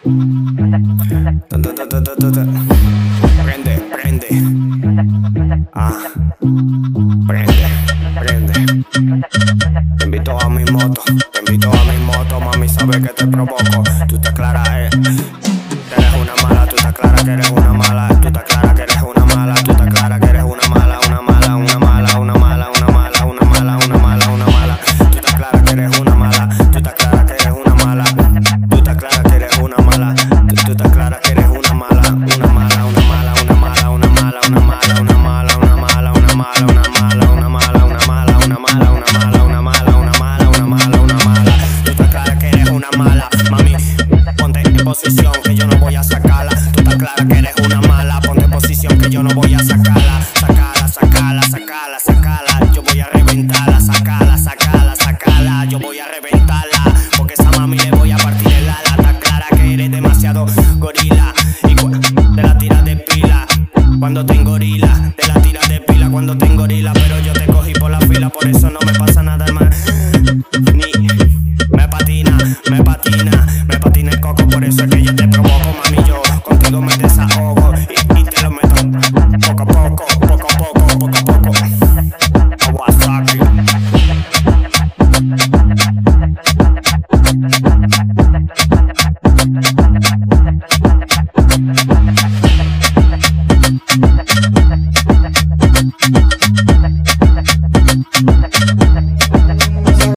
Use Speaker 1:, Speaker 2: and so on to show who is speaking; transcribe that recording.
Speaker 1: Prende, prende. Prende, prende. Te invito a mi moto, mami, sabes que te provoco. Tú estás clara, que eres una mala, tú estás clara que eres una mala, tú estás clara que eres una mala, tú estás clara que eres una mala, una mala, una mala, una mala, una mala, una mala, una mala, una mala. Tú estás clara que eres una mala, tú estás clara que eres una mala, tú estás clara que eres una mala, tú estás clara que eres una mala, una mala, una mala, una mala, una mala, una mala, una mala, una mala, una mala, una mala, una mala, una mala, una mala, una mala, una mala, una mala, una mala, una mala. Tú estás clara que eres una mala, mami, ponte en posición que yo no voy a sacarla. Tú estás clara que eres una mala, ponte en posición que yo no voy a sacarla. Sacala, sacala, sacala, sacala, yo voy a reventarla. Sacala, sacala, sacala, yo voy a reventarla. Porque esa mami le voy a partir el ala. Está clara que eres demasiado gorila y te la tiras de pila. Cuando te engorila, te la tiras de pila cuando te engorila. Pero yo te cogí por la fila, por eso no me pasa nada, hermano. Ni me patina, me patina, me patina el coco. Por eso es que yo te provoco, mami, yo contigo me desahogo y te lo meto poco a poco.